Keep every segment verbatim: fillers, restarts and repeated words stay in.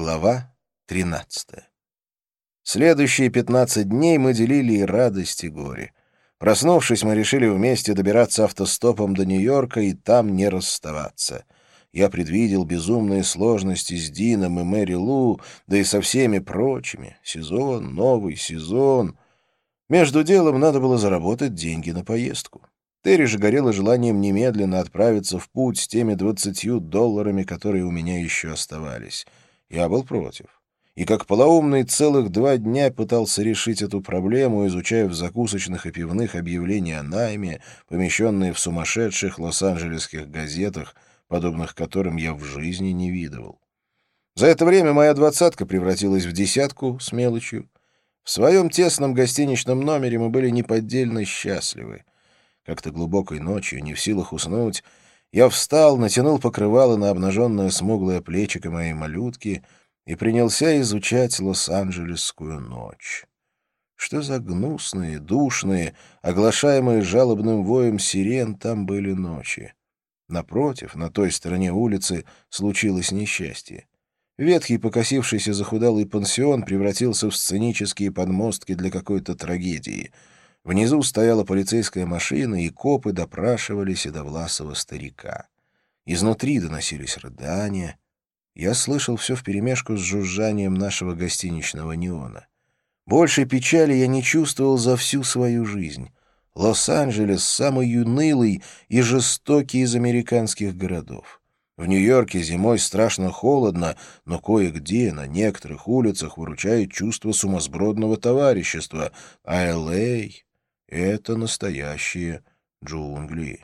Глава тринадцатая. Следующие пятнадцать дней мы делили и радость, и горе. Проснувшись, мы решили вместе добираться автостопом до Нью-Йорка и там не расставаться. Я предвидел безумные сложности с Дином и Мэри Лу, да и со всеми прочими. Сезон, новый сезон. Между делом надо было заработать деньги на поездку. Терри же горела желанием немедленно отправиться в путь с теми двадцатью долларами, которые у меня еще оставались. Я был против. И как полоумный целых два дня пытался решить эту проблему, изучая в закусочных и пивных объявления о найме, помещенные в сумасшедших лос-анджелесских газетах, подобных которым я в жизни не видывал. За это время моя двадцатка превратилась в десятку с мелочью. В своем тесном гостиничном номере мы были неподдельно счастливы. Как-то глубокой ночью, не в силах уснуть, я встал, натянул покрывало на обнаженное смуглое плечико моей малютки и принялся изучать лос-анджелесскую ночь. Что за гнусные, душные, оглашаемые жалобным воем сирен там были ночи. Напротив, на той стороне улицы, случилось несчастье. Ветхий, покосившийся захудалый пансион превратился в сценические подмостки для какой-то трагедии. Внизу стояла полицейская машина, и копы допрашивали седовласого старика. Изнутри доносились рыдания. Я слышал все вперемешку с жужжанием нашего гостиничного неона. Большей печали я не чувствовал за всю свою жизнь. Лос-Анджелес — самый унылый и жестокий из американских городов. В Нью-Йорке зимой страшно холодно, но кое-где на некоторых улицах выручает чувство сумасбродного товарищества, а Эл Эй — это настоящие джунгли.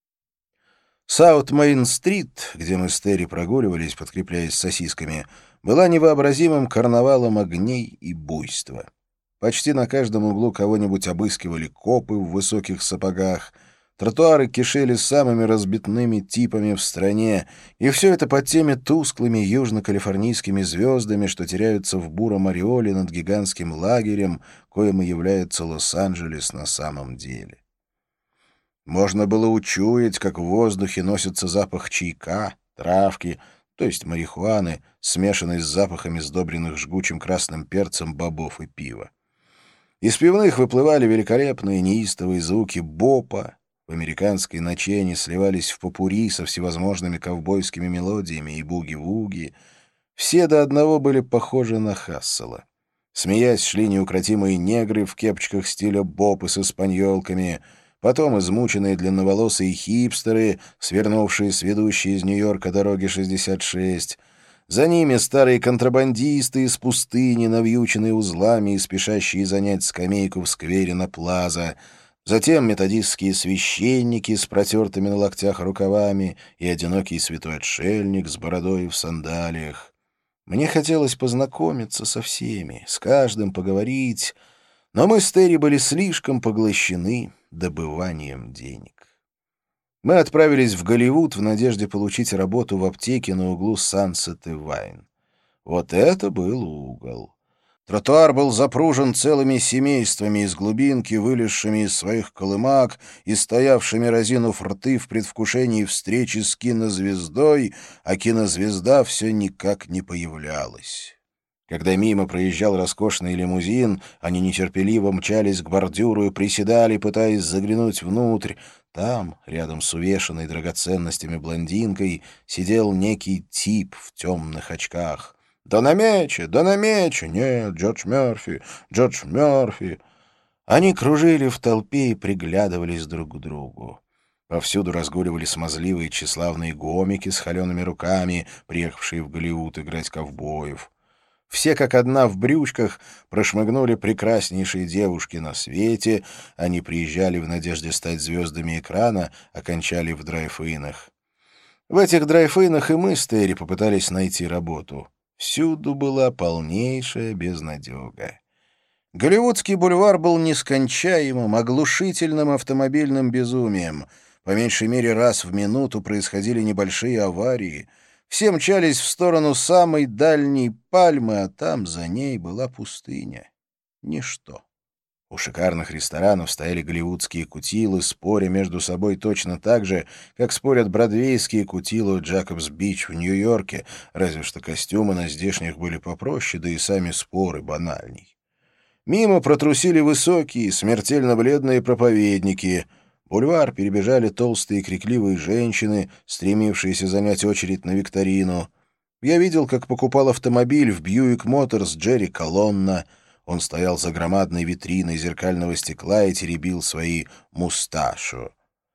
Саут-Мейн-стрит, где мы с Терри прогуливались, подкрепляясь сосисками, была невообразимым карнавалом огней и буйства. Почти на каждом углу кого-нибудь обыскивали копы в высоких сапогах, тротуары кишели самыми разбитными типами в стране, и все это под теми тусклыми южно-калифорнийскими звездами, что теряются в буром ореоле над гигантским лагерем, коим и является Лос-Анджелес на самом деле. Можно было учуять, как в воздухе носится запах чайка, травки, то есть марихуаны, смешанной с запахами сдобренных жгучим красным перцем бобов и пива. Из пивных выплывали великолепные неистовые звуки бопа. В американской ночи они сливались в попурри со всевозможными ковбойскими мелодиями и буги-вуги. Все до одного были похожи на Хассела. Смеясь, шли неукротимые негры в кепочках стиля боп и с испаньолками, потом измученные длинноволосые хипстеры, свернувшие с ведущей из Нью-Йорка дороги шестьдесят шесть. За ними старые контрабандисты из пустыни, навьюченные узлами и спешащие занять скамейку в сквере на Плаза. Затем методистские священники с протертыми на локтях рукавами и одинокий святой отшельник с бородой в сандалиях. Мне хотелось познакомиться со всеми, с каждым поговорить, но мы с Терри были слишком поглощены добыванием денег. Мы отправились в Голливуд в надежде получить работу в аптеке на углу Сансет и Вайн. Вот это был угол. Тротуар был запружен целыми семействами из глубинки, вылезшими из своих колымак и стоявшими разинув рты в предвкушении встречи с кинозвездой, а кинозвезда все никак не появлялась. Когда мимо проезжал роскошный лимузин, они нетерпеливо мчались к бордюру и приседали, пытаясь заглянуть внутрь. Там, рядом с увешанной драгоценностями блондинкой, сидел некий тип в темных очках. «Да на мече! Да на мече! Нет, Джордж Мёрфи! Джордж Мёрфи!» Они кружили в толпе и приглядывались друг к другу. Повсюду разгуливали смазливые тщеславные гомики с холеными руками, приехавшие в Голливуд играть ковбоев. Все как одна в брючках прошмыгнули прекраснейшие девушки на свете, они приезжали в надежде стать звездами экрана, окончали в драйв-инах. В этих драйв-инах и мы с Терри попытались найти работу. Всюду была полнейшая безнадега. Голливудский бульвар был нескончаемым, оглушительным автомобильным безумием. По меньшей мере раз в минуту происходили небольшие аварии. Все мчались в сторону самой дальней пальмы, а там за ней была пустыня. Ничто. У шикарных ресторанов стояли голливудские кутилы, споря между собой точно так же, как спорят бродвейские кутилы у Джакобс-Бич в Нью-Йорке, разве что костюмы на здешних были попроще, да и сами споры банальней. Мимо протрусили высокие, смертельно бледные проповедники. Бульвар перебежали толстые крикливые женщины, стремившиеся занять очередь на викторину. Я видел, как покупал автомобиль в Бьюик Моторс Джерри Колонна. Он стоял за громадной витриной зеркального стекла и теребил свои мусташу.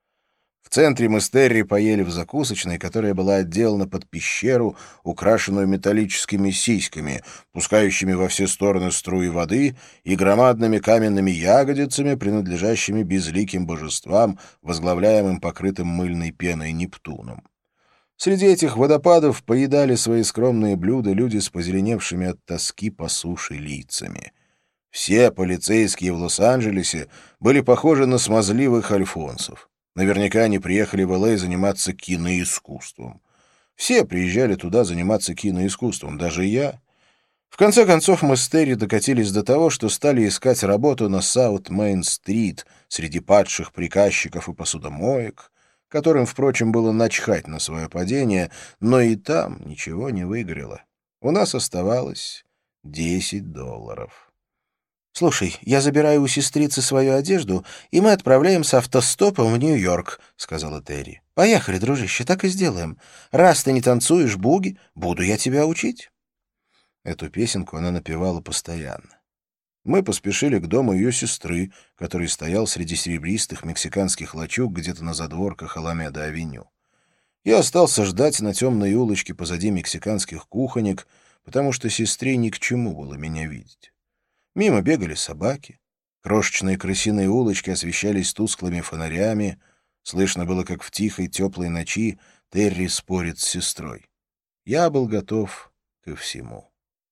В центре мы с Терри поели в закусочной, которая была отделана под пещеру, украшенную металлическими сиськами, пускающими во все стороны струи воды, и громадными каменными ягодицами, принадлежащими безликим божествам, возглавляемым покрытым мыльной пеной Нептуном. Среди этих водопадов поедали свои скромные блюда люди с позеленевшими от тоски по суше лицами. Все полицейские в Лос-Анджелесе были похожи на смазливых альфонсов. Наверняка они приехали в Л А заниматься киноискусством. Все приезжали туда заниматься киноискусством, даже я. В конце концов мы с Терри докатились до того, что стали искать работу на Саут-Мейн-стрит среди падших приказчиков и посудомоек, которым, впрочем, было начхать на свое падение, но и там ничего не выгорело. У нас оставалось десять долларов. «Слушай, я забираю у сестрицы свою одежду, и мы отправляемся автостопом в Нью-Йорк», — сказала Терри. «Поехали, дружище, так и сделаем. Раз ты не танцуешь буги, буду я тебя учить». Эту песенку она напевала постоянно. Мы поспешили к дому ее сестры, который стоял среди серебристых мексиканских лачуг где-то на задворках Аламеда-авеню. Я остался ждать на темной улочке позади мексиканских кухонек, потому что сестре ни к чему было меня видеть. Мимо бегали собаки. Крошечные крысиные улочки освещались тусклыми фонарями. Слышно было, как в тихой теплой ночи Терри спорит с сестрой. Я был готов ко всему.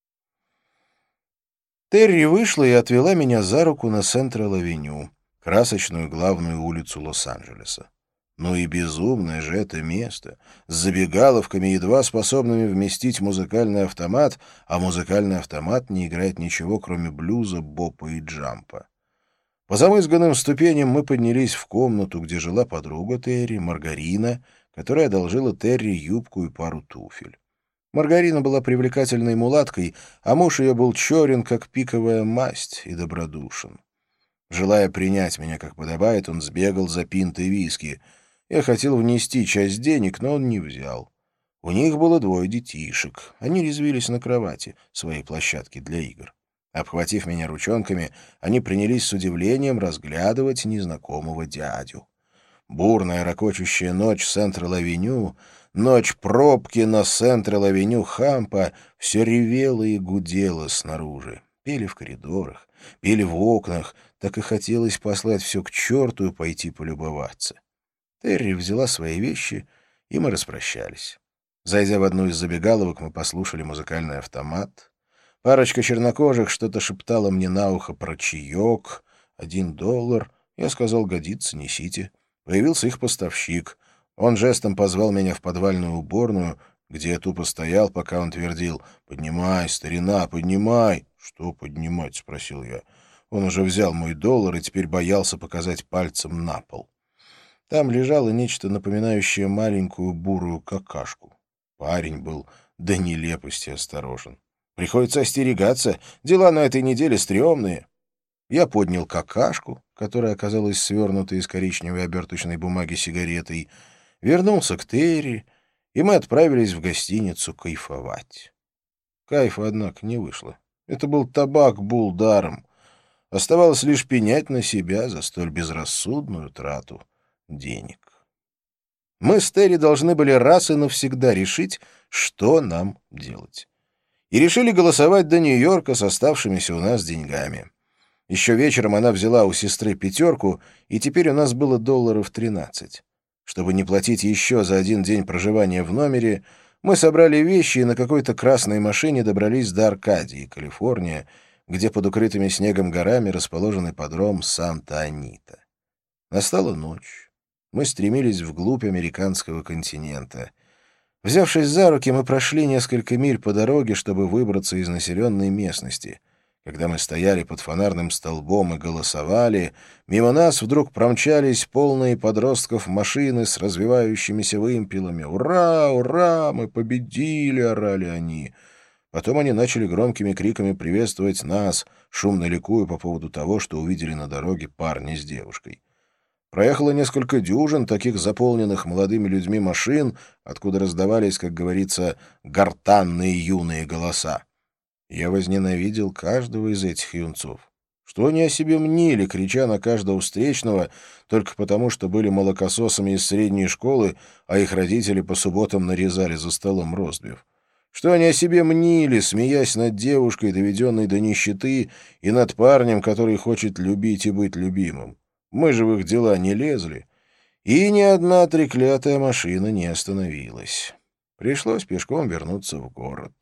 Терри вышла и отвела меня за руку на Централ-авеню, красочную главную улицу Лос-Анджелеса. Ну и безумное же это место, с забегаловками, едва способными вместить музыкальный автомат, а музыкальный автомат не играет ничего, кроме блюза, бопа и джампа. По замызганным ступеням мы поднялись в комнату, где жила подруга Терри, Маргарина, которая одолжила Терри юбку и пару туфель. Маргарина была привлекательной мулаткой, а муж ее был черен, как пиковая масть, и добродушен. Желая принять меня, как подобает, он сбегал за пинтой виски. Я хотел внести часть денег, но он не взял. У них было двое детишек. Они резвились на кровати, своей площадке для игр. Обхватив меня ручонками, они принялись с удивлением разглядывать незнакомого дядю. Бурная ракочущая ночь Централ-авеню, ночь пробки на Централ-авеню Хампа все ревела и гудела снаружи. Пели в коридорах, пели в окнах, так и хотелось послать все к черту и пойти полюбоваться. Терри взяла свои вещи, и мы распрощались. Зайдя в одну из забегаловок, мы послушали музыкальный автомат. Парочка чернокожих что-то шептала мне на ухо про чаек. Один доллар. Я сказал, годится, несите. Появился их поставщик. Он жестом позвал меня в подвальную уборную, где я тупо стоял, пока он твердил: «Поднимай, старина, поднимай». «Что поднимать?» — спросил я. Он уже взял мой доллар и теперь боялся показать пальцем на пол. Там лежало нечто напоминающее маленькую бурую какашку. Парень был до нелепости осторожен. Приходится остерегаться, дела на этой неделе стрёмные. Я поднял какашку, которая оказалась свернутой из коричневой оберточной бумаги сигаретой, вернулся к Терри, и мы отправились в гостиницу кайфовать. Кайфа, однако, не вышло. Это был табак бул даром. Оставалось лишь пенять на себя за столь безрассудную трату денег. Мы с Терри должны были раз и навсегда решить, что нам делать. И решили голосовать до Нью-Йорка с оставшимися у нас деньгами. Еще вечером она взяла у сестры пятерку, и теперь у нас было долларов тринадцать. Чтобы не платить еще за один день проживания в номере, мы собрали вещи и на какой-то красной машине добрались до Аркадии, Калифорния, где под укрытыми снегом горами расположен ипподром Санта-Анита. Настала ночь. Мы стремились вглубь американского континента. Взявшись за руки, мы прошли несколько миль по дороге, чтобы выбраться из населенной местности. Когда мы стояли под фонарным столбом и голосовали, мимо нас вдруг промчались полные подростков машины с развивающимися вымпелами. «Ура! Ура! Мы победили!» — орали они. Потом они начали громкими криками приветствовать нас, шумно ликуя по поводу того, что увидели на дороге парня с девушкой. Проехало несколько дюжин таких заполненных молодыми людьми машин, откуда раздавались, как говорится, гортанные юные голоса. Я возненавидел каждого из этих юнцов. Что они о себе мнили, крича на каждого встречного, только потому, что были молокососами из средней школы, а их родители по субботам нарезали за столом ростбиф. Что они о себе мнили, смеясь над девушкой, доведенной до нищеты, и над парнем, который хочет любить и быть любимым. Мы же в их дела не лезли, и ни одна треклятая машина не остановилась. Пришлось пешком вернуться в город.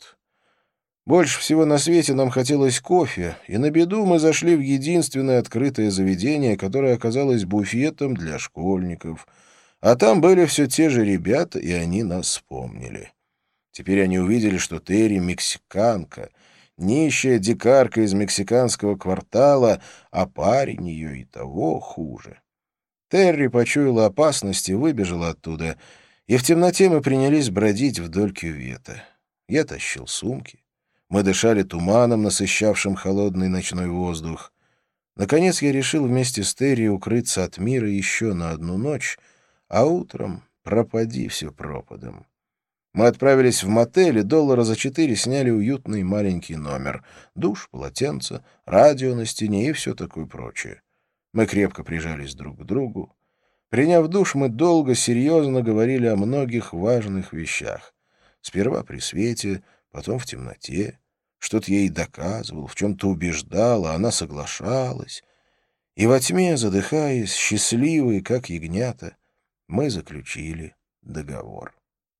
Больше всего на свете нам хотелось кофе, и на беду мы зашли в единственное открытое заведение, которое оказалось буфетом для школьников. А там были все те же ребята, и они нас вспомнили. Теперь они увидели, что Терри — мексиканка, нищая дикарка из мексиканского квартала, а парень ее и того хуже. Терри почуяла опасность и выбежала оттуда, и в темноте мы принялись бродить вдоль кювета. Я тащил сумки. Мы дышали туманом, насыщавшим холодный ночной воздух. Наконец я решил вместе с Терри укрыться от мира еще на одну ночь, а утром пропади все пропадом. Мы отправились в мотель и доллара за четыре сняли уютный маленький номер. Душ, полотенце, радио на стене и все такое прочее. Мы крепко прижались друг к другу. Приняв душ, мы долго, серьезно говорили о многих важных вещах. Сперва при свете, потом в темноте. Что-то я ей доказывал, в чем-то убеждал, а она соглашалась. И во тьме, задыхаясь, счастливые, как ягнята, мы заключили договор.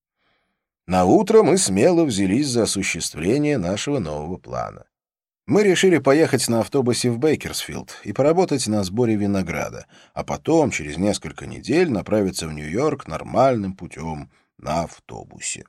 На утро мы смело взялись за осуществление нашего нового плана. Мы решили поехать на автобусе в Бейкерсфилд и поработать на сборе винограда, а потом, через несколько недель, направиться в Нью-Йорк нормальным путем на автобусе.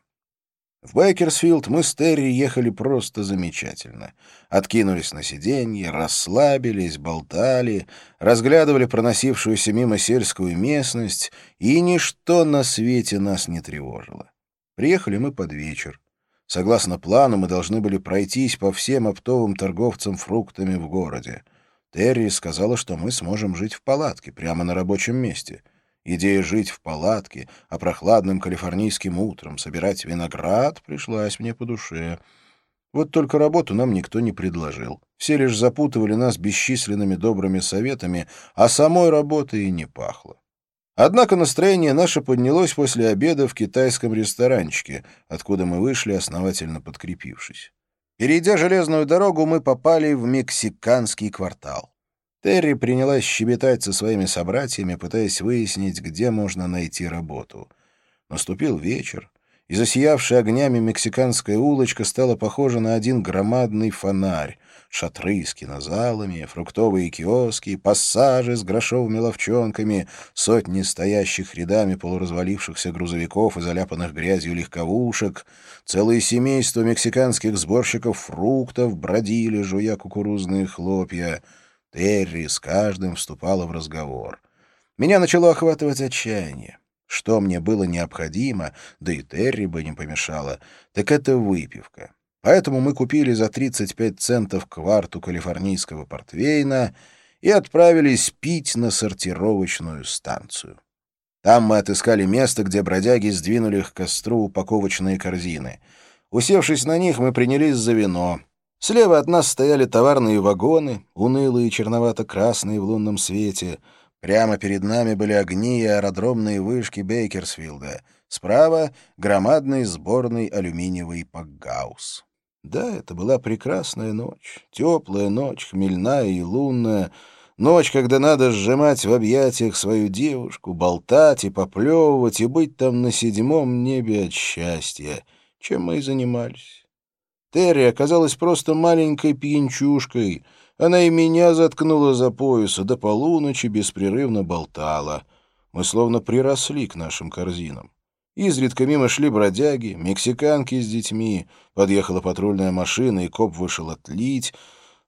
В Бейкерсфилд мы с Терри ехали просто замечательно. Откинулись на сиденье, расслабились, болтали, разглядывали проносившуюся мимо сельскую местность, и ничто на свете нас не тревожило. Приехали мы под вечер. Согласно плану, мы должны были пройтись по всем оптовым торговцам фруктами в городе. Терри сказала, что мы сможем жить в палатке прямо на рабочем месте. Идея жить в палатке, а прохладным калифорнийским утром собирать виноград пришлась мне по душе. Вот только работу нам никто не предложил. Все лишь запутывали нас бесчисленными добрыми советами, а самой работы и не пахло. Однако настроение наше поднялось после обеда в китайском ресторанчике, откуда мы вышли, основательно подкрепившись. Перейдя железную дорогу, мы попали в мексиканский квартал. Терри принялась щебетать со своими собратьями, пытаясь выяснить, где можно найти работу. Наступил вечер, и засиявшая огнями мексиканская улочка стала похожа на один громадный фонарь. Шатры с кинозалами, фруктовые киоски, пассажи с грошовыми ловчонками, сотни стоящих рядами полуразвалившихся грузовиков и заляпанных грязью легковушек, целые семейства мексиканских сборщиков фруктов бродили, жуя кукурузные хлопья. Терри с каждым вступала в разговор. Меня начало охватывать отчаяние. Что мне было необходимо, да и Терри бы не помешало, так это выпивка. Поэтому мы купили за тридцать пять центов кварту калифорнийского портвейна и отправились пить на сортировочную станцию. Там мы отыскали место, где бродяги сдвинули к костру упаковочные корзины. Усевшись на них, мы принялись за вино. Слева от нас стояли товарные вагоны, унылые и черновато-красные в лунном свете. Прямо перед нами были огни и аэродромные вышки Бейкерсфилда. Справа — громадный сборный алюминиевый пакгаус. Да, это была прекрасная ночь, теплая ночь, хмельная и лунная, ночь, когда надо сжимать в объятиях свою девушку, болтать и поплевывать, и быть там на седьмом небе от счастья, чем мы и занимались. Терри оказалась просто маленькой пьянчушкой. Она и меня заткнула за пояс, а до полуночи беспрерывно болтала. Мы словно приросли к нашим корзинам. Изредка мимо шли бродяги, мексиканки с детьми. Подъехала патрульная машина, и коп вышел отлить.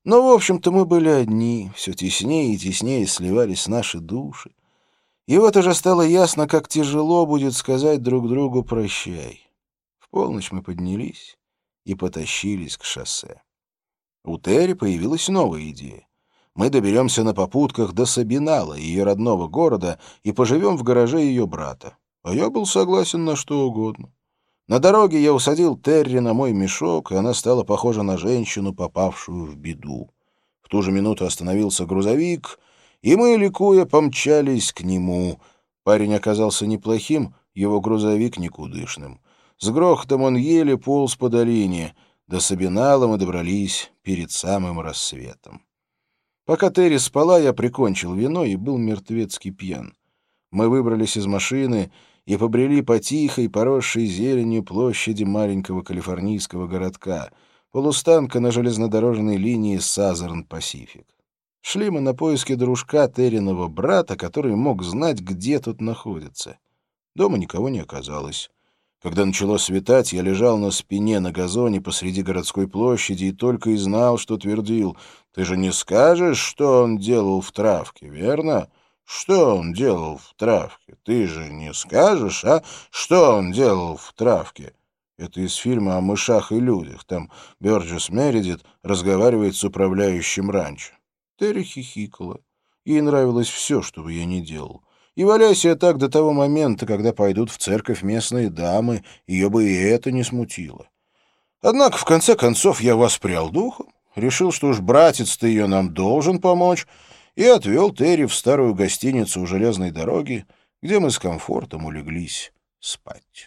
Но, в общем-то, мы были одни, все теснее и теснее сливались наши души. И вот уже стало ясно, как тяжело будет сказать друг другу «прощай». В полночь мы поднялись и потащились к шоссе. У Терри появилась новая идея. Мы доберемся на попутках до Сабинала, ее родного города, и поживем в гараже ее брата. А я был согласен на что угодно. На дороге я усадил Терри на мой мешок, и она стала похожа на женщину, попавшую в беду. В ту же минуту остановился грузовик, и мы, ликуя, помчались к нему. Парень оказался неплохим, его грузовик никудышным. С грохотом он еле полз по долине. До Сабинала мы добрались перед самым рассветом. Пока Терри спала, я прикончил вино и был мертвецки пьян. Мы выбрались из машины и побрели по тихой, поросшей зеленью площади маленького калифорнийского городка, полустанка на железнодорожной линии Сазерн-Пасифик. Шли мы на поиски дружка Терриного брата, который мог знать, где тут находится. Дома никого не оказалось. Когда начало светать, я лежал на спине на газоне посреди городской площади и только и знал, что твердил: «Ты же не скажешь, что он делал в травке, верно? Что он делал в травке? Ты же не скажешь, а? Что он делал в травке?» Это из фильма о мышах и людях. Там Бёрджес Мередит разговаривает с управляющим ранчо. Терри хихикала. Ей нравилось все, что бы я ни делал. И валяйся я так до того момента, когда пойдут в церковь местные дамы, ее бы и это не смутило. Однако, в конце концов, я воспрял духом, решил, что уж братец-то ее нам должен помочь, и отвел Терри в старую гостиницу у железной дороги, где мы с комфортом улеглись спать.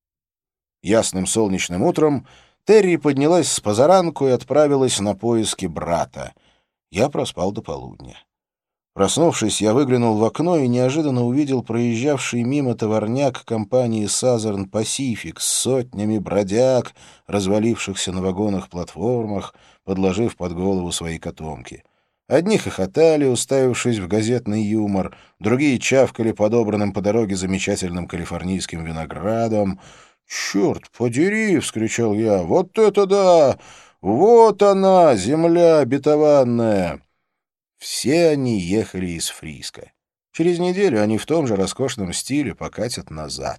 Ясным солнечным утром Терри поднялась с позаранку и отправилась на поиски брата. Я проспал до полудня. Проснувшись, я выглянул в окно и неожиданно увидел проезжавший мимо товарняк компании Southern Pacific с сотнями бродяг, развалившихся на вагонах-платформах, подложив под голову свои котомки. Одни хохотали, уставившись в газетный юмор, другие чавкали подобранным по дороге замечательным калифорнийским виноградом. «Черт подери!» — вскричал я. «Вот это да! Вот она, земля обетованная!» Все они ехали из Фриско. Через неделю они в том же роскошном стиле покатят назад.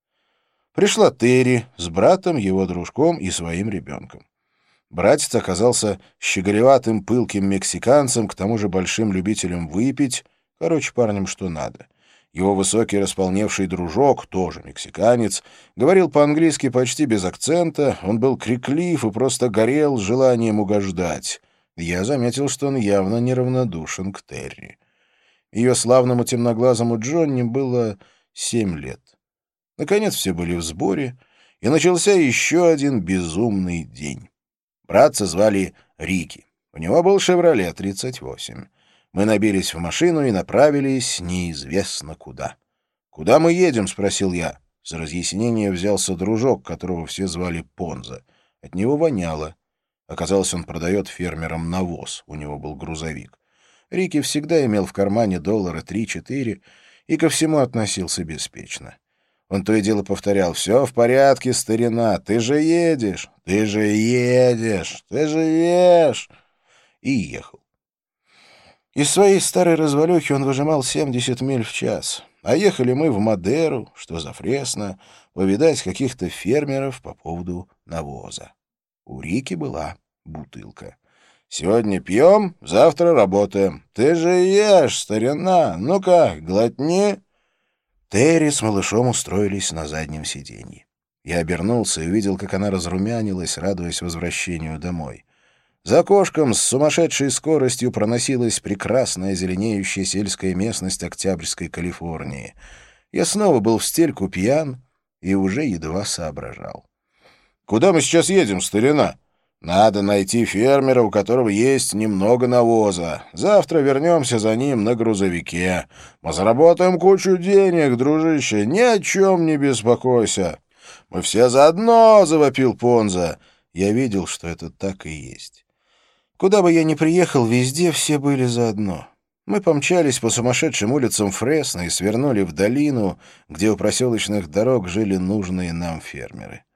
Пришла Терри с братом, его дружком и своим ребенком. Братец оказался щеголеватым, пылким мексиканцем, к тому же большим любителем выпить, короче, парнем что надо. Его высокий располневший дружок, тоже мексиканец, говорил по-английски почти без акцента, он был криклив и просто горел желанием угождать. Я заметил, что он явно неравнодушен к Терри. Ее славному темноглазому Джонни было семь лет. Наконец все были в сборе, и начался еще один безумный день. Братца звали Рики. У него был «Шевроле» тридцать восемь. Мы набились в машину и направились неизвестно куда. «Куда мы едем?» — спросил я. За разъяснение взялся дружок, которого все звали Понза. От него воняло. Оказалось, он продает фермерам навоз, у него был грузовик. Рики всегда имел в кармане доллара три-четыре и ко всему относился беспечно. Он то и дело повторял: «Все в порядке, старина, ты же едешь, ты же едешь, ты же едешь!» И ехал. Из своей старой развалюхи он выжимал семьдесят миль в час, а ехали мы в Мадеру, что за Фресно, повидать каких-то фермеров по поводу навоза. У Рики была бутылка. «Сегодня пьем, завтра работаем. Ты же ешь, старина, ну-ка, глотни». Терри с малышом устроились на заднем сиденье. Я обернулся и увидел, как она разрумянилась, радуясь возвращению домой. За окошком с сумасшедшей скоростью проносилась прекрасная зеленеющая сельская местность Октябрьской Калифорнии. Я снова был в стельку пьян и уже едва соображал. «Куда мы сейчас едем, старина?» «Надо найти фермера, у которого есть немного навоза. Завтра вернемся за ним на грузовике. Мы заработаем кучу денег, дружище, ни о чем не беспокойся. Мы все заодно», — завопил Понза. Я видел, что это так и есть. Куда бы я ни приехал, везде все были заодно. Мы помчались по сумасшедшим улицам Фресно и свернули в долину, где у проселочных дорог жили нужные нам фермеры.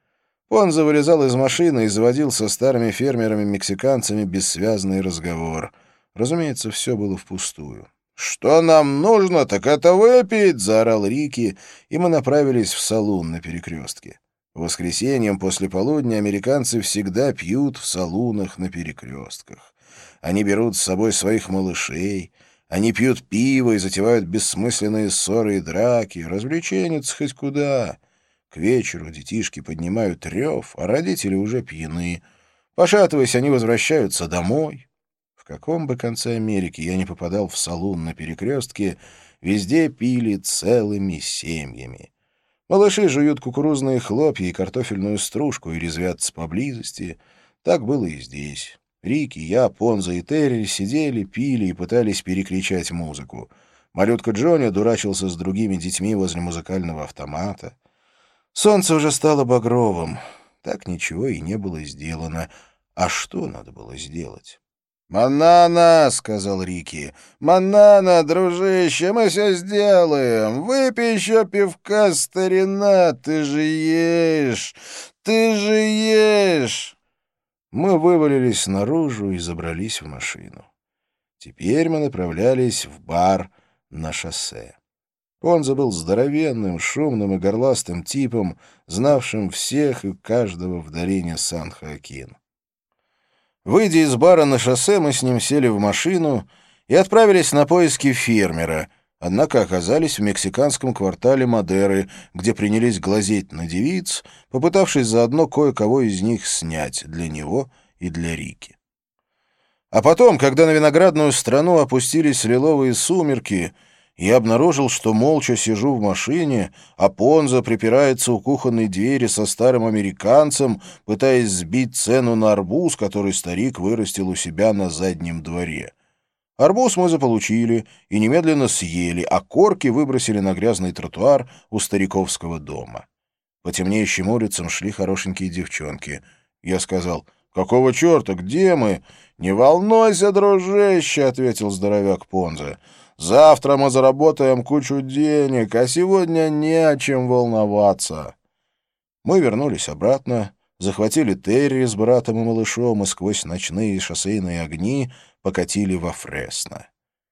Понзо вылезал из машины и заводил со старыми фермерами-мексиканцами бессвязный разговор. Разумеется, все было впустую. «Что нам нужно, так это выпить!» — заорал Рики, и мы направились в салун на перекрестке. Воскресеньем после полудня американцы всегда пьют в салунах на перекрестках. Они берут с собой своих малышей, они пьют пиво и затевают бессмысленные ссоры и драки, развлеченец хоть куда. К вечеру детишки поднимают рев, а родители уже пьяны. Пошатываясь, они возвращаются домой. В каком бы конце Америки я не попадал в салун на перекрестке, везде пили целыми семьями. Малыши жуют кукурузные хлопья и картофельную стружку и резвятся поблизости. Так было и здесь. Рики, я, Понзо и Терри сидели, пили и пытались перекричать музыку. Малютка Джонни дурачился с другими детьми возле музыкального автомата. Солнце уже стало багровым. Так ничего и не было сделано. А что надо было сделать? «Манана!» — сказал Рики. «Манана, дружище, мы все сделаем! Выпей еще пивка, старина! Ты же ешь! Ты же ешь!» Мы вывалились наружу и забрались в машину. Теперь мы направлялись в бар на шоссе. Понзо был здоровенным, шумным и горластым типом, знавшим всех и каждого в долине Сан-Хоакин. Выйдя из бара на шоссе, мы с ним сели в машину и отправились на поиски фермера, однако оказались в мексиканском квартале Мадеры, где принялись глазеть на девиц, попытавшись заодно кое-кого из них снять для него и для Рики. А потом, когда на виноградную страну опустились лиловые сумерки, я обнаружил, что молча сижу в машине, а Понзо припирается у кухонной двери со старым американцем, пытаясь сбить цену на арбуз, который старик вырастил у себя на заднем дворе. Арбуз мы заполучили и немедленно съели, а корки выбросили на грязный тротуар у стариковского дома. По темнеющим улицам шли хорошенькие девчонки. Я сказал: «Какого черта? Где мы?» «Не волнуйся, дружище», — ответил здоровяк Понзо. «Завтра мы заработаем кучу денег, а сегодня не о чем волноваться». Мы вернулись обратно, захватили Терри с братом и малышом и сквозь ночные шоссейные огни покатили во Фресно.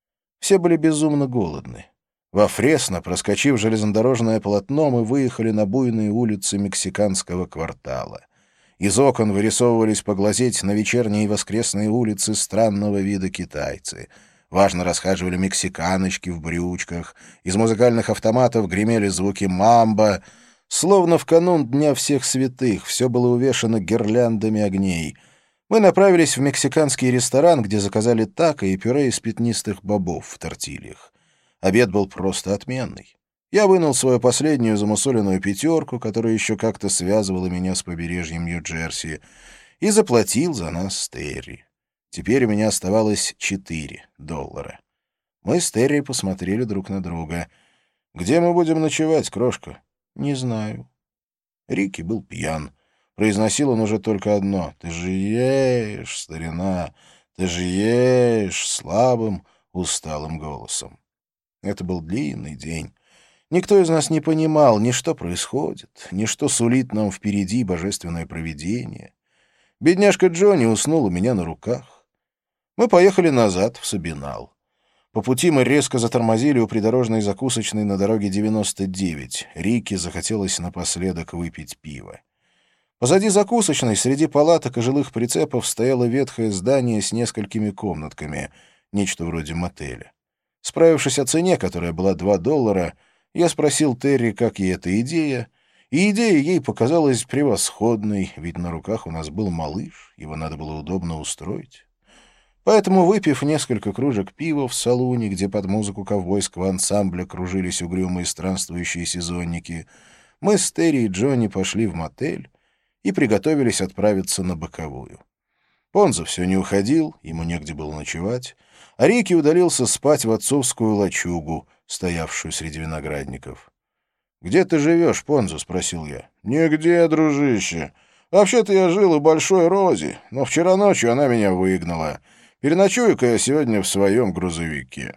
Все были безумно голодны. Во Фресно, проскочив железнодорожное полотно, мы выехали на буйные улицы мексиканского квартала. Из окон вырисовывались поглазеть на вечерние и воскресные улицы странного вида китайцы. Важно расхаживали мексиканочки в брючках, из музыкальных автоматов гремели звуки мамбо. Словно в канун Дня всех святых все было увешано гирляндами огней. Мы направились в мексиканский ресторан, где заказали тако и пюре из пятнистых бобов в тортильях. Обед был просто отменный. Я вынул свою последнюю замусоленную пятерку, которая еще как-то связывала меня с побережьем Нью-Джерси, и заплатил за нас с Терри. Теперь у меня оставалось четыре доллара. Мы с Терри посмотрели друг на друга. «Где мы будем ночевать, крошка?» «Не знаю». Рики был пьян. Произносил он уже только одно: «Ты же ешь, старина, ты же ешь», слабым, усталым голосом. Это был длинный день. Никто из нас не понимал ни что происходит, ни что сулит нам впереди божественное провидение. Бедняжка Джонни уснул у меня на руках. Мы поехали назад, в Сабинал. По пути мы резко затормозили у придорожной закусочной на дороге девяносто девять. Рике захотелось напоследок выпить пиво. Позади закусочной, среди палаток и жилых прицепов, стояло ветхое здание с несколькими комнатками, нечто вроде мотеля. Справившись о цене, которая была два доллара, я спросил Терри, как ей эта идея, и идея ей показалась превосходной, ведь на руках у нас был малыш, его надо было удобно устроить. Поэтому, выпив несколько кружек пива в салуне, где под музыку ковбойского ансамбля кружились угрюмые странствующие сезонники, мы с Терри и Джонни пошли в мотель и приготовились отправиться на боковую. Понзо все не уходил, ему негде было ночевать, а Рики удалился спать в отцовскую лачугу, стоявшую среди виноградников. «Где ты живешь, Понзо?» — спросил я. «Нигде, дружище. Вообще-то я жил у Большой Рози, но вчера ночью она меня выгнала. Переночую-ка я сегодня в своем грузовике».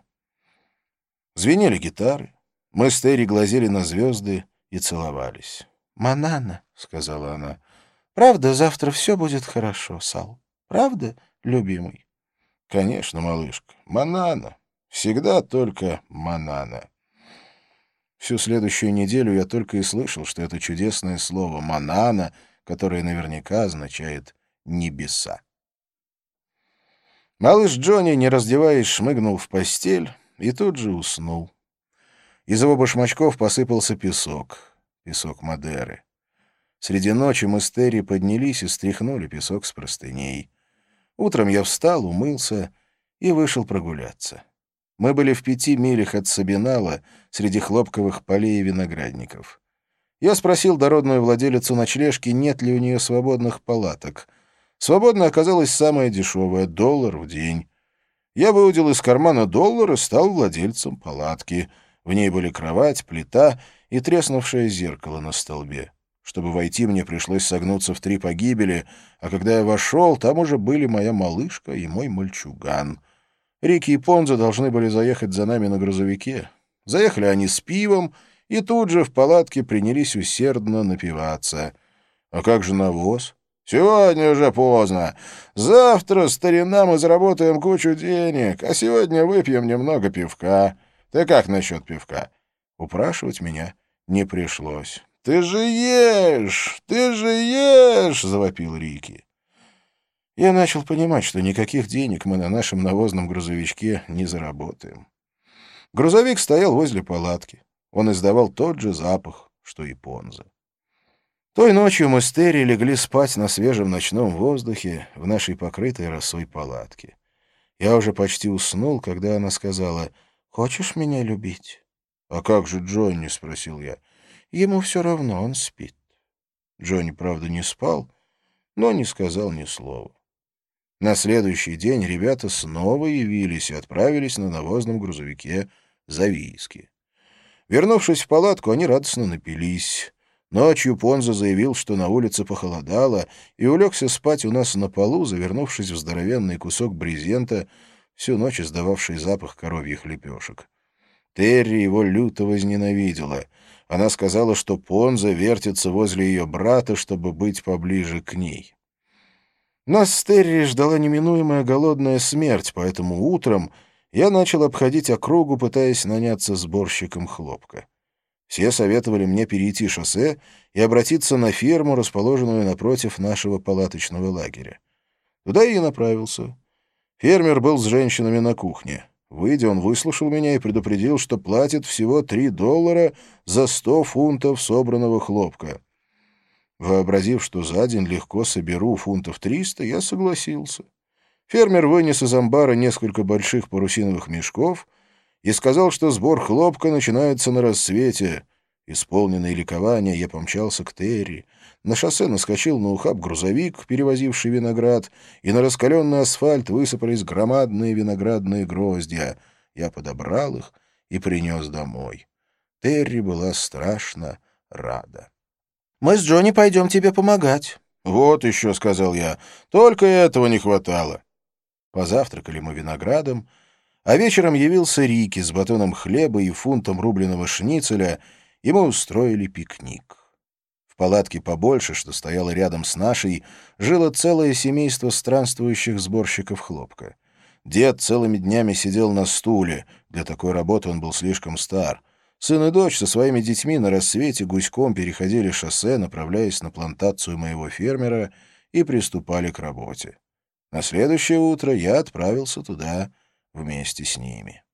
Звенели гитары. Мы с Терри глазели на звезды и целовались. «Манана», — сказала она. Правда, завтра все будет хорошо, Сал? Правда, любимый?» «Конечно, малышка. Манана. Всегда только манана». Всю следующую неделю я только и слышал, что это чудесное слово «манана», которое наверняка означает «небеса». Малыш Джонни, не раздеваясь, шмыгнул в постель и тут же уснул. Из его башмачков посыпался песок, песок Мадеры. Среди ночи мы с Терри поднялись и стряхнули песок с простыней. Утром я встал, умылся и вышел прогуляться. Мы были в пяти милях от Сабинала, среди хлопковых полей и виноградников. Я спросил дородную владелицу ночлежки, нет ли у нее свободных палаток. Свободной оказалась самая дешевая — доллар в день. Я выудил из кармана доллар и стал владельцем палатки. В ней были кровать, плита и треснувшее зеркало на столбе. Чтобы войти, мне пришлось согнуться в три погибели, а когда я вошел, там уже были моя малышка и мой мальчуган. Рики и Понзо должны были заехать за нами на грузовике. Заехали они с пивом, и тут же в палатке принялись усердно напиваться. А как же навоз? «Сегодня уже поздно. Завтра, старина, мы заработаем кучу денег, а сегодня выпьем немного пивка. Ты как насчет пивка?» Упрашивать меня не пришлось. «Ты же ешь! Ты же ешь!» — завопил Рики. Я начал понимать, что никаких денег мы на нашем навозном грузовичке не заработаем. Грузовик стоял возле палатки. Он издавал тот же запах, что и Понзо. Той ночью мы с Терри легли спать на свежем ночном воздухе в нашей покрытой росой палатке. Я уже почти уснул, когда она сказала: «Хочешь меня любить?» «А как же Джонни?» — спросил я. «Ему все равно, он спит». Джонни, правда, не спал, но не сказал ни слова. На следующий день ребята снова явились и отправились на навозном грузовике за виски. Вернувшись в палатку, они радостно напились. Ночью Понзо заявил, что на улице похолодало, и улегся спать у нас на полу, завернувшись в здоровенный кусок брезента, всю ночь издававший запах коровьих лепешек. Терри его люто возненавидела. Она сказала, что Понзо вертится возле ее брата, чтобы быть поближе к ней. Нас с Терри ждала неминуемая голодная смерть, поэтому утром я начал обходить округу, пытаясь наняться сборщиком хлопка. Все советовали мне перейти шоссе и обратиться на ферму, расположенную напротив нашего палаточного лагеря. Туда я и направился. Фермер был с женщинами на кухне. Выйдя, он выслушал меня и предупредил, что платит всего три доллара за сто фунтов собранного хлопка. Вообразив, что за день легко соберу фунтов триста, я согласился. Фермер вынес из амбара несколько больших парусиновых мешков и сказал, что сбор хлопка начинается на рассвете. Исполненный ликования, я помчался к Терри. На шоссе наскочил на ухаб грузовик, перевозивший виноград, и на раскаленный асфальт высыпались громадные виноградные гроздья. Я подобрал их и принес домой. Терри была страшно рада. «Мы с Джонни пойдем тебе помогать». «Вот еще», — сказал я, — «только этого не хватало». Позавтракали мы виноградом, а вечером явился Рики с батоном хлеба и фунтом рубленого шницеля, и мы устроили пикник. В палатке побольше, что стояла рядом с нашей, жило целое семейство странствующих сборщиков хлопка. Дед целыми днями сидел на стуле, для такой работы он был слишком стар. Сын и дочь со своими детьми на рассвете гуськом переходили шоссе, направляясь на плантацию моего фермера, и приступали к работе. На следующее утро я отправился туда вместе с ними.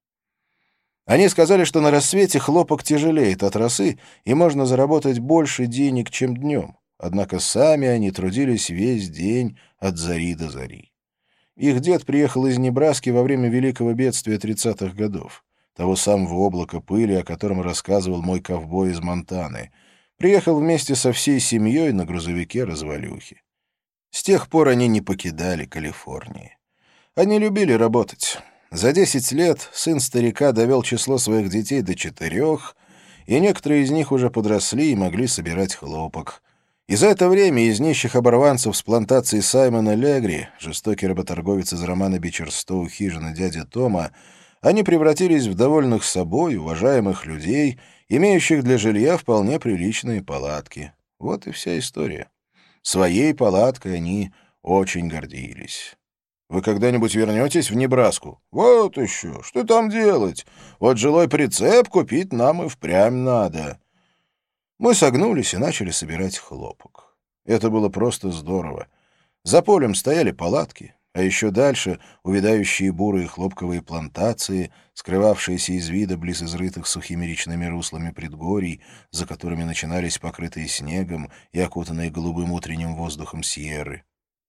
Они сказали, что на рассвете хлопок тяжелеет от росы, и можно заработать больше денег, чем днем. Однако сами они трудились весь день от зари до зари. Их дед приехал из Небраски во время великого бедствия тридцатых годов, того самого облака пыли, о котором рассказывал мой ковбой из Монтаны. Приехал вместе со всей семьей на грузовике развалюхи. С тех пор они не покидали Калифорнии. Они любили работать. За десять лет сын старика довел число своих детей до четырех, и некоторые из них уже подросли и могли собирать хлопок. И за это время из нищих оборванцев с плантации Саймона Легри, жестокий работорговец из романа Бичерстоу «Хижина дяди Тома», они превратились в довольных собой, уважаемых людей, имеющих для жилья вполне приличные палатки. Вот и вся история. Своей палаткой они очень гордились. «Вы когда-нибудь вернетесь в Небраску?» «Вот еще! Что там делать? Вот жилой прицеп купить нам и впрямь надо». Мы согнулись и начали собирать хлопок. Это было просто здорово. За полем стояли палатки, а еще дальше увядающие бурые хлопковые плантации, скрывавшиеся из вида близ изрытых сухими речными руслами предгорий, за которыми начинались покрытые снегом и окутанные голубым утренним воздухом сьерры.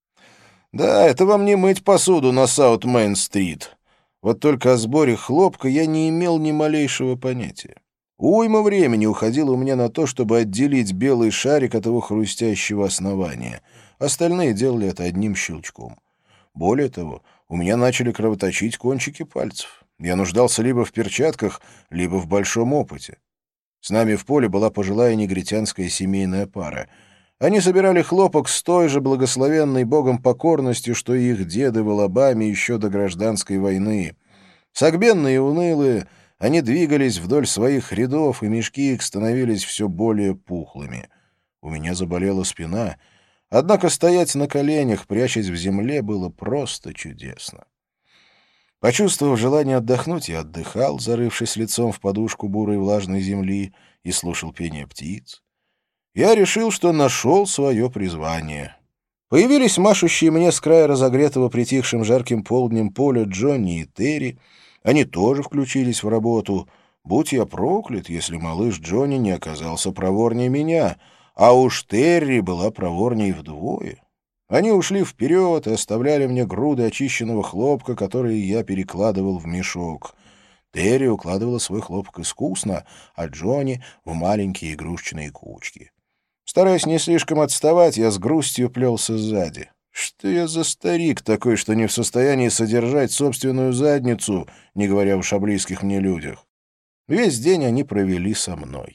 Да, это вам не мыть посуду на Саут-Мейн-стрит. Вот только о сборе хлопка я не имел ни малейшего понятия. Уйма времени уходило у меня на то, чтобы отделить белый шарик от его хрустящего основания. Остальные делали это одним щелчком. Более того, у меня начали кровоточить кончики пальцев. Я нуждался либо в перчатках, либо в большом опыте. С нами в поле была пожилая негритянская семейная пара. Они собирали хлопок с той же благословенной богом покорностью, что и их деды в Алабаме еще до гражданской войны. Согбенные и унылые, они двигались вдоль своих рядов, и мешки их становились все более пухлыми. У меня заболела спина, однако стоять на коленях, прячась в земле, было просто чудесно. Почувствовав желание отдохнуть, я отдыхал, зарывшись лицом в подушку бурой влажной земли, и слушал пение птиц. Я решил, что нашел свое призвание. Появились машущие мне с края разогретого притихшим жарким полднем поля Джонни и Терри. Они тоже включились в работу. Будь я проклят, если малыш Джонни не оказался проворнее меня, а уж Терри была проворней вдвое. Они ушли вперед и оставляли мне груды очищенного хлопка, которые я перекладывал в мешок. Терри укладывала свой хлопок искусно, а Джонни — в маленькие игрушечные кучки. Стараясь не слишком отставать, я с грустью плелся сзади. Что я за старик такой, что не в состоянии содержать собственную задницу, не говоря уж о близких мне людях? Весь день они провели со мной.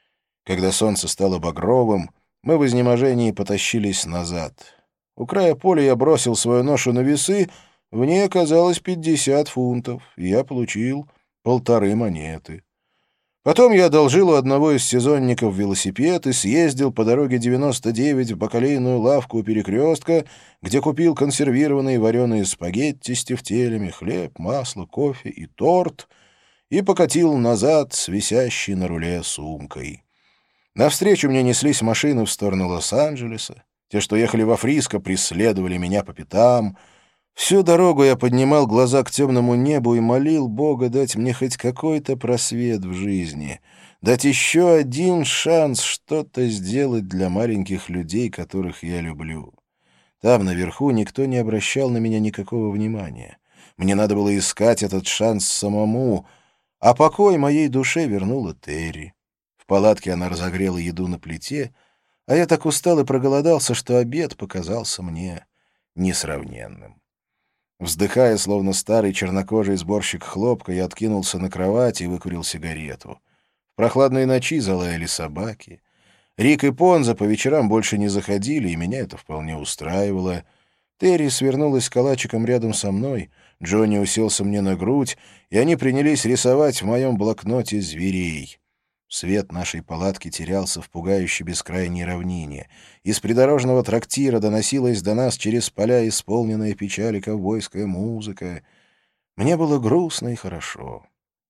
Когда солнце стало багровым, мы в изнеможении потащились назад. У края поля я бросил свою ношу на весы, в ней оказалось пятьдесят фунтов, и я получил полторы монеты. Потом я одолжил у одного из сезонников велосипед и съездил по дороге девяносто девять в бакалейную лавку у перекрестка, где купил консервированные вареные спагетти с тефтелями, хлеб, масло, кофе и торт, и покатил назад с висящей на руле сумкой. Навстречу мне неслись машины в сторону Лос-Анджелеса. Те, что ехали во Фриско, преследовали меня по пятам. Всю дорогу я поднимал глаза к темному небу и молил Бога дать мне хоть какой-то просвет в жизни, дать еще один шанс что-то сделать для маленьких людей, которых я люблю. Там, наверху, никто не обращал на меня никакого внимания. Мне надо было искать этот шанс самому, а покой моей душе вернула Терри. В палатке она разогрела еду на плите, а я так устал и проголодался, что обед показался мне несравненным. Вздыхая, словно старый чернокожий сборщик хлопка, я откинулся на кровать и выкурил сигарету. В прохладные ночи залаяли собаки. Рик и Понза по вечерам больше не заходили, и меня это вполне устраивало. Терри свернулась калачиком рядом со мной, Джонни уселся мне на грудь, и они принялись рисовать в моем блокноте зверей. Свет нашей палатки терялся в пугающей бескрайней равнине. Из придорожного трактира доносилась до нас через поля исполненная печали ковбойская музыка. Мне было грустно и хорошо.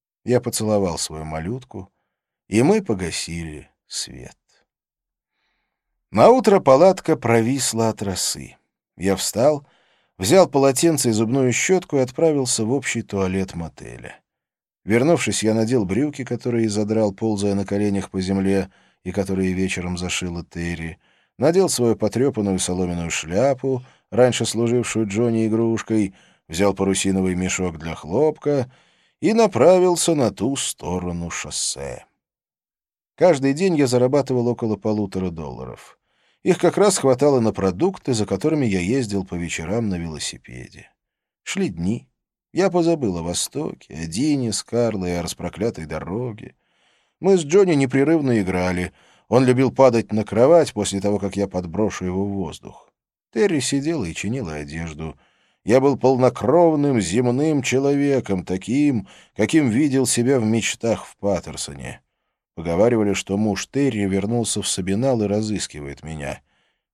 Я поцеловал свою малютку, и мы погасили свет. Наутро палатка провисла от росы. Я встал, взял полотенце и зубную щетку и отправился в общий туалет мотеля. Вернувшись, я надел брюки, которые задрал, ползая на коленях по земле, и которые вечером зашила Терри, надел свою потрепанную соломенную шляпу, раньше служившую Джонни игрушкой, взял парусиновый мешок для хлопка и направился на ту сторону шоссе. Каждый день я зарабатывал около полутора долларов. Их как раз хватало на продукты, за которыми я ездил по вечерам на велосипеде. Шли дни. Я позабыл о Востоке, о Дине с Карлой и о распроклятой дороге. Мы с Джонни непрерывно играли. Он любил падать на кровать после того, как я подброшу его в воздух. Терри сидела и чинила одежду. Я был полнокровным земным человеком, таким, каким видел себя в мечтах в Паттерсоне. Поговаривали, что муж Терри вернулся в Сабинал и разыскивает меня. К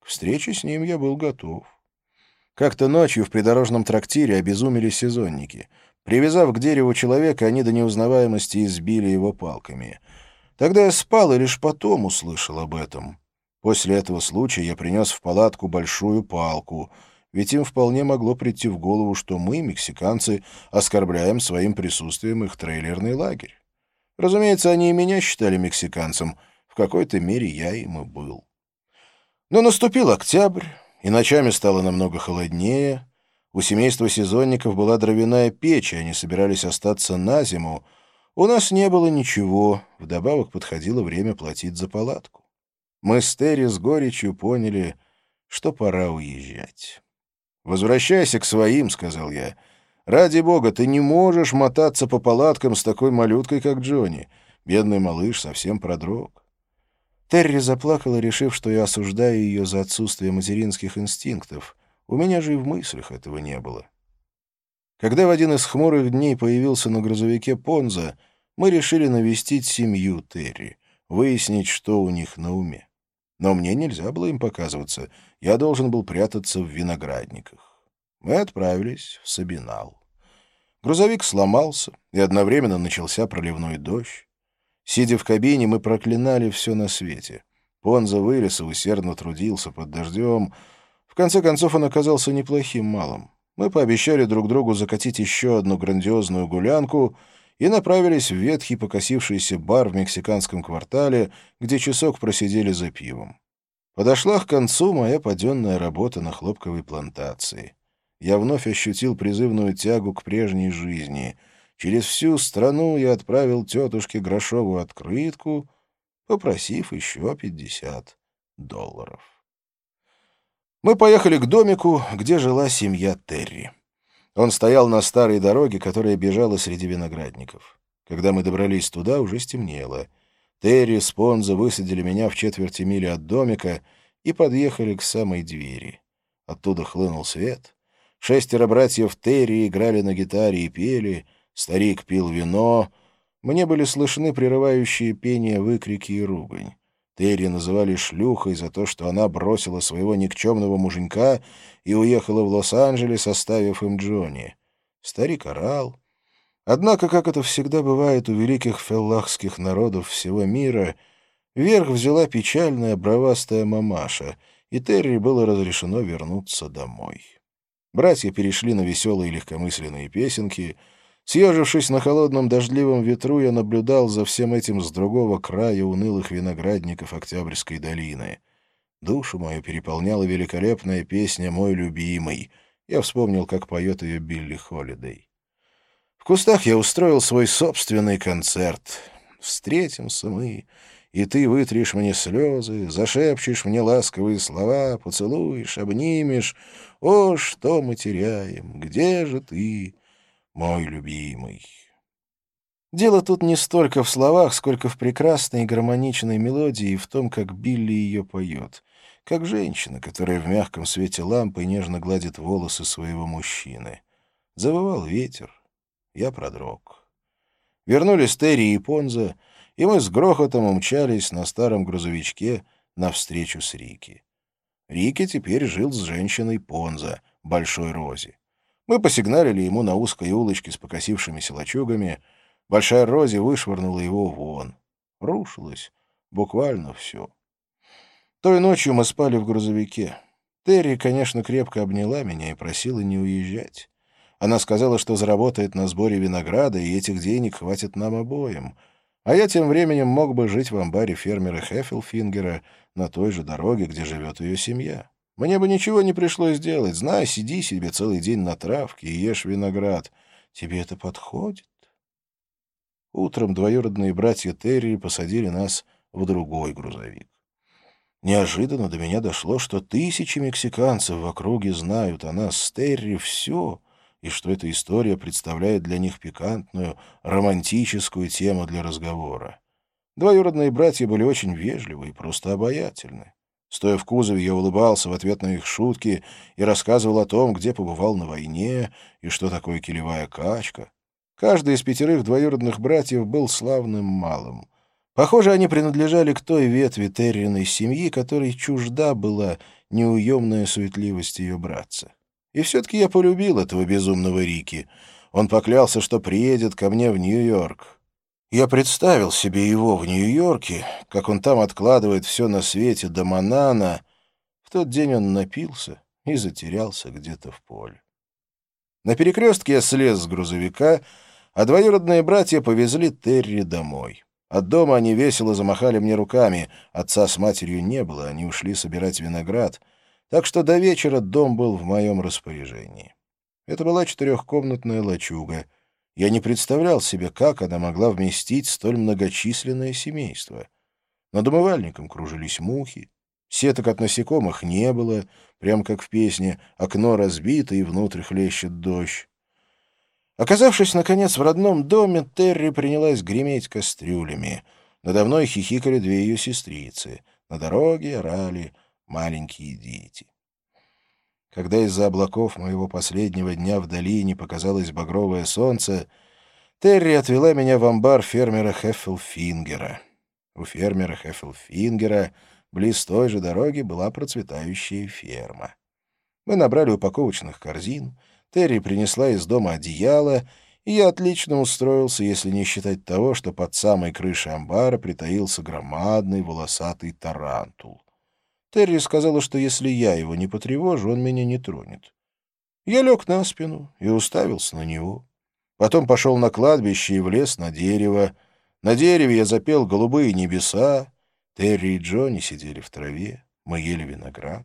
К встрече с ним я был готов. Как-то ночью в придорожном трактире обезумели сезонники. Привязав к дереву человека, они до неузнаваемости избили его палками. Тогда я спал и лишь потом услышал об этом. После этого случая я принес в палатку большую палку, ведь им вполне могло прийти в голову, что мы, мексиканцы, оскорбляем своим присутствием их трейлерный лагерь. Разумеется, они и меня считали мексиканцем, в какой-то мере я им и был. Но наступил октябрь, и ночами стало намного холоднее. У семейства сезонников была дровяная печь, и они собирались остаться на зиму. У нас не было ничего, вдобавок подходило время платить за палатку. Мы с Терри с горечью поняли, что пора уезжать. «Возвращайся к своим», — сказал я. «Ради бога, ты не можешь мотаться по палаткам с такой малюткой, как Джонни. Бедный малыш совсем продрог». Терри заплакала, решив, что я осуждаю ее за отсутствие материнских инстинктов. У меня же и в мыслях этого не было. Когда в один из хмурых дней появился на грузовике Понза, мы решили навестить семью Терри, выяснить, что у них на уме. Но мне нельзя было им показываться, я должен был прятаться в виноградниках. Мы отправились в Сабинал. Грузовик сломался, и одновременно начался проливной дождь. Сидя в кабине, мы проклинали все на свете. Понза вылез и усердно трудился под дождем. В конце концов, он оказался неплохим малым. Мы пообещали друг другу закатить еще одну грандиозную гулянку и направились в ветхий покосившийся бар в мексиканском квартале, где часок просидели за пивом. Подошла к концу моя паденная работа на хлопковой плантации. Я вновь ощутил призывную тягу к прежней жизни. Через всю страну я отправил тетушке грошовую открытку, попросив еще пятьдесят долларов. Мы поехали к домику, где жила семья Терри. Он стоял на старой дороге, которая бежала среди виноградников. Когда мы добрались туда, уже стемнело. Терри с Понзо высадили меня в четверти мили от домика и подъехали к самой двери. Оттуда хлынул свет. Шестеро братьев Терри играли на гитаре и пели, старик пил вино. Мне были слышны прерывающие пение выкрики и ругань. Терри называли шлюхой за то, что она бросила своего никчемного муженька и уехала в Лос-Анджелес, оставив им Джонни. Старик орал. Однако, как это всегда бывает у великих феллахских народов всего мира, верх взяла печальная бровастая мамаша, и Терри было разрешено вернуться домой. Братья перешли на веселые легкомысленные песенки. Съежившись на холодном дождливом ветру, я наблюдал за всем этим с другого края унылых виноградников Октябрьской долины. Душу мою переполняла великолепная песня «Мой любимый». Я вспомнил, как поет ее Билли Холидей. В кустах я устроил свой собственный концерт. Встретимся мы, и ты вытришь мне слезы, зашепчешь мне ласковые слова, поцелуешь, обнимешь. О, что мы теряем, где же ты, мой любимый? Дело тут не столько в словах, сколько в прекрасной и гармоничной мелодии и в том, как Билли ее поет, как женщина, которая в мягком свете лампы нежно гладит волосы своего мужчины. Завывал ветер, я продрог. Вернулись Терри и Понза, и мы с грохотом умчались на старом грузовичке навстречу с Рики. Рики теперь жил с женщиной Понза, Большой Рози. Мы посигналили ему на узкой улочке с покосившимися лачугами. Большая Рози вышвырнула его вон. Рушилось буквально все. Той ночью мы спали в грузовике. Терри, конечно, крепко обняла меня и просила не уезжать. Она сказала, что заработает на сборе винограда, и этих денег хватит нам обоим. А я тем временем мог бы жить в амбаре фермера Хеффелфингера на той же дороге, где живет ее семья. Мне бы ничего не пришлось делать. Знай, сиди себе целый день на травке и ешь виноград. Тебе это подходит? Утром двоюродные братья Терри посадили нас в другой грузовик. Неожиданно до меня дошло, что тысячи мексиканцев в округе знают о нас с Терри все, и что эта история представляет для них пикантную, романтическую тему для разговора. Двоюродные братья были очень вежливы и просто обаятельны. Стоя в кузове, я улыбался в ответ на их шутки и рассказывал о том, где побывал на войне и что такое килевая качка. Каждый из пятерых двоюродных братьев был славным малым. Похоже, они принадлежали к той ветви Терриной семьи, которой чужда была неуемная суетливость ее братца. И все-таки я полюбил этого безумного Рики. Он поклялся, что приедет ко мне в Нью-Йорк. Я представил себе его в Нью-Йорке, как он там откладывает все на свете до Манана. В тот день он напился и затерялся где-то в поле. На перекрестке я слез с грузовика, а двоюродные братья повезли Терри домой. От дома они весело замахали мне руками. Отца с матерью не было, они ушли собирать виноград. Так что до вечера дом был в моем распоряжении. Это была четырехкомнатная лачуга. Я не представлял себе, как она могла вместить столь многочисленное семейство. Над умывальником кружились мухи. Сеток от насекомых не было, прям как в песне «Окно разбито, и внутрь хлещет дождь». Оказавшись, наконец, в родном доме, Терри принялась греметь кастрюлями. Надо мной хихикали две ее сестрицы. На дороге орали маленькие дети. Когда из-за облаков моего последнего дня в долине показалось багровое солнце, Терри отвела меня в амбар фермера Хеффелфингера. У фермера Хеффелфингера близ той же дороги была процветающая ферма. Мы набрали упаковочных корзин, Терри принесла из дома одеяло, и я отлично устроился, если не считать того, что под самой крышей амбара притаился громадный волосатый тарантул. Терри сказала, что если я его не потревожу, он меня не тронет. Я лег на спину и уставился на него. Потом пошел на кладбище и влез на дерево. На дереве я запел «Голубые небеса». Терри и Джонни сидели в траве, мы ели виноград.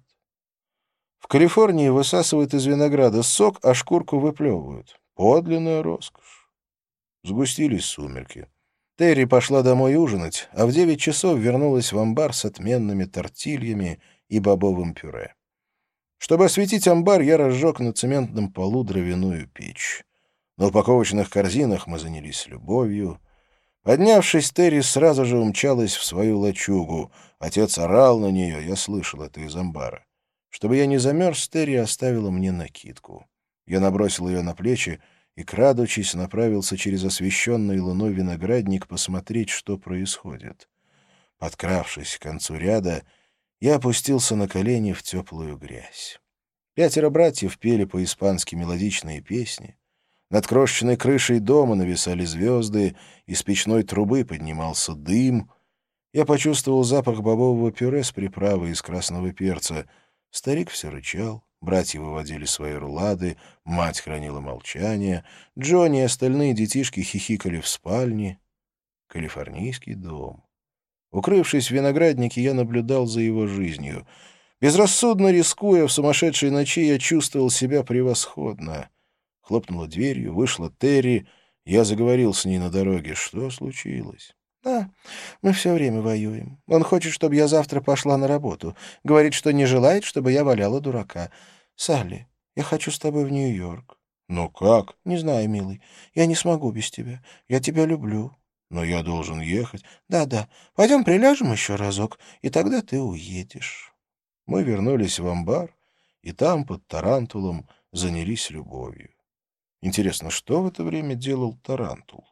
В Калифорнии высасывают из винограда сок, а шкурку выплевывают. Подлинная роскошь. Сгустились сумерки. Терри пошла домой ужинать, а в девять часов вернулась в амбар с отменными тортильями и бобовым пюре. Чтобы осветить амбар, я разжег на цементном полу дровяную печь. На упаковочных корзинах мы занялись любовью. Поднявшись, Терри сразу же умчалась в свою лачугу. Отец орал на нее, я слышал это из амбара. Чтобы я не замерз, Терри оставила мне накидку. Я набросил ее на плечи и, крадучись, направился через освещенный луной виноградник посмотреть, что происходит. Подкравшись к концу ряда, я опустился на колени в теплую грязь. Пятеро братьев пели по-испански мелодичные песни. Над крошечной крышей дома нависали звезды, из печной трубы поднимался дым. Я почувствовал запах бобового пюре с приправой из красного перца. Старик все рычал, братья выводили свои рулады, мать хранила молчание, Джонни и остальные детишки хихикали в спальне. Калифорнийский дом. Укрывшись в винограднике, я наблюдал за его жизнью. Безрассудно рискуя, в сумасшедшей ночи я чувствовал себя превосходно. Хлопнула дверью, вышла Терри. Я заговорил с ней на дороге. Что случилось? «Да, мы все время воюем. Он хочет, чтобы я завтра пошла на работу. Говорит, что не желает, чтобы я валяла дурака. Салли, я хочу с тобой в Нью-Йорк». «Ну как?» «Не знаю, милый. Я не смогу без тебя. Я тебя люблю». «Но я должен ехать». «Да-да. Пойдем приляжем еще разок, и тогда ты уедешь». Мы вернулись в амбар, и там, под тарантулом, занялись любовью. Интересно, что в это время делал тарантул?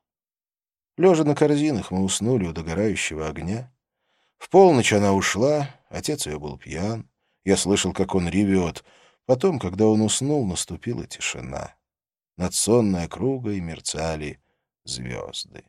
Лежа на корзинах, мы уснули у догорающего огня. В полночь она ушла, отец ее был пьян. Я слышал, как он ревет. Потом, когда он уснул, наступила тишина. Над сонной округой мерцали звезды.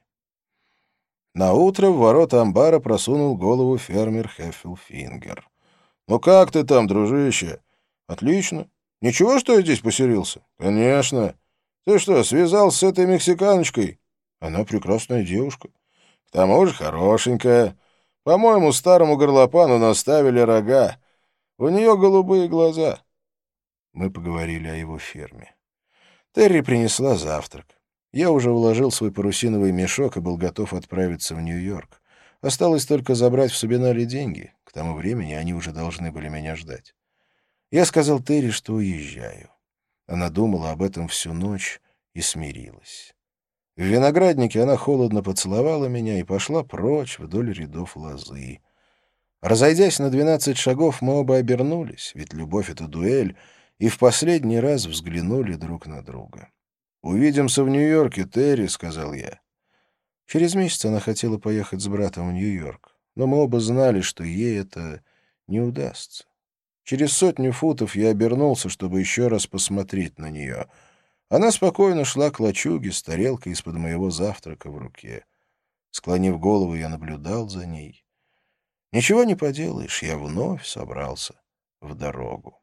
Наутро в ворота амбара просунул голову фермер Хеффелфингер. «Ну как ты там, дружище?» «Отлично. Ничего, что я здесь поселился?» «Конечно. Ты что, связался с этой мексиканочкой?» «Она прекрасная девушка. К тому же хорошенькая. По-моему, старому горлопану наставили рога. У нее голубые глаза». Мы поговорили о его ферме. Терри принесла завтрак. Я уже уложил свой парусиновый мешок и был готов отправиться в Нью-Йорк. Осталось только забрать в Сабинале деньги. К тому времени они уже должны были меня ждать. Я сказал Терри, что уезжаю. Она думала об этом всю ночь и смирилась. В винограднике она холодно поцеловала меня и пошла прочь вдоль рядов лозы. Разойдясь на двенадцать шагов, мы оба обернулись, ведь любовь — это дуэль, и в последний раз взглянули друг на друга. «Увидимся в Нью-Йорке, Терри», — сказал я. Через месяц она хотела поехать с братом в Нью-Йорк, но мы оба знали, что ей это не удастся. Через сотню футов я обернулся, чтобы еще раз посмотреть на нее. Она спокойно шла к лачуге с тарелкой из-под моего завтрака в руке. Склонив голову, я наблюдал за ней. Ничего не поделаешь, я вновь собрался в дорогу.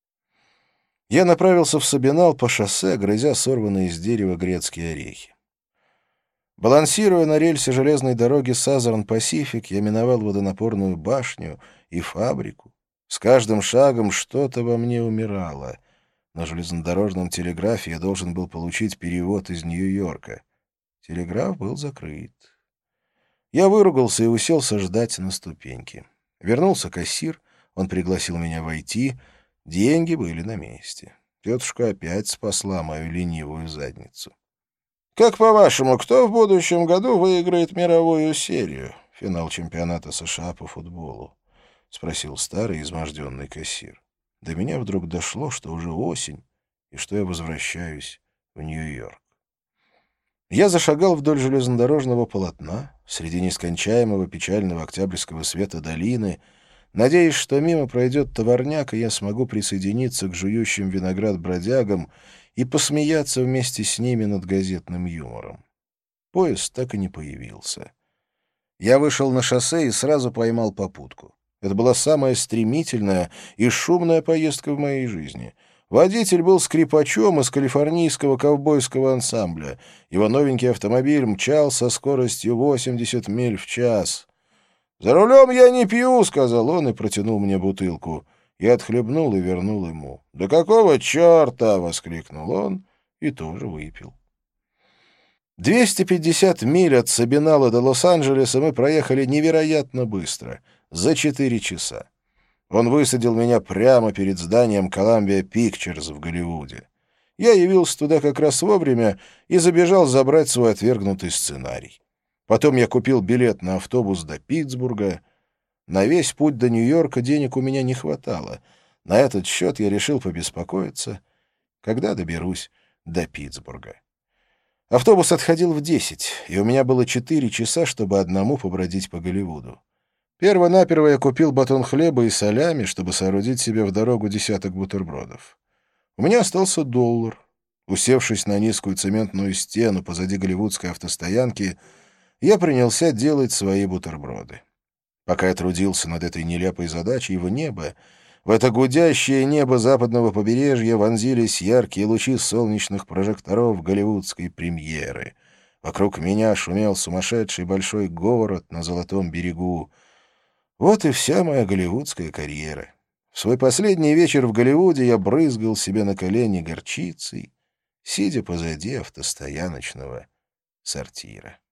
Я направился в Сабинал по шоссе, грызя сорванные из дерева грецкие орехи. Балансируя на рельсе железной дороги Southern Pacific, я миновал водонапорную башню и фабрику. С каждым шагом что-то во мне умирало. На железнодорожном телеграфе я должен был получить перевод из Нью-Йорка. Телеграф был закрыт. Я выругался и уселся ждать на ступеньке. Вернулся кассир, он пригласил меня войти. Деньги были на месте. Тетушка опять спасла мою ленивую задницу. «Как по-вашему, кто в будущем году выиграет мировую серию, финал чемпионата США по футболу?» — спросил старый изможденный кассир. До меня вдруг дошло, что уже осень, и что я возвращаюсь в Нью-Йорк. Я зашагал вдоль железнодорожного полотна, среди нескончаемого печального октябрьского света долины, надеясь, что мимо пройдет товарняк, и я смогу присоединиться к жующим виноград бродягам и посмеяться вместе с ними над газетным юмором. Поезд так и не появился. Я вышел на шоссе и сразу поймал попутку. Это была самая стремительная и шумная поездка в моей жизни. Водитель был скрипачом из калифорнийского ковбойского ансамбля. Его новенький автомобиль мчал со скоростью восемьдесят миль в час. «За рулем я не пью», — сказал он и протянул мне бутылку. Я отхлебнул и вернул ему. «Да какого черта!» — воскликнул он и тоже выпил. двести пятьдесят миль от Сабинала до Лос-Анджелеса мы проехали невероятно быстро, за четыре часа. Он высадил меня прямо перед зданием Columbia Pictures в Голливуде. Я явился туда как раз вовремя и забежал забрать свой отвергнутый сценарий. Потом я купил билет на автобус до Питтсбурга. На весь путь до Нью-Йорка денег у меня не хватало. На этот счет я решил побеспокоиться, когда доберусь до Питтсбурга. Автобус отходил в десять, и у меня было четыре часа, чтобы одному побродить по Голливуду. Перво-наперво я купил батон хлеба и солями, чтобы соорудить себе в дорогу десяток бутербродов. У меня остался доллар. Усевшись на низкую цементную стену позади голливудской автостоянки, я принялся делать свои бутерброды. Пока я трудился над этой нелепой задачей, в небо, в это гудящее небо западного побережья вонзились яркие лучи солнечных прожекторов голливудской премьеры. Вокруг меня шумел сумасшедший большой город на Золотом берегу. Вот и вся моя голливудская карьера. В свой последний вечер в Голливуде я брызгал себе на колени горчицей, сидя позади автостояночного сортира.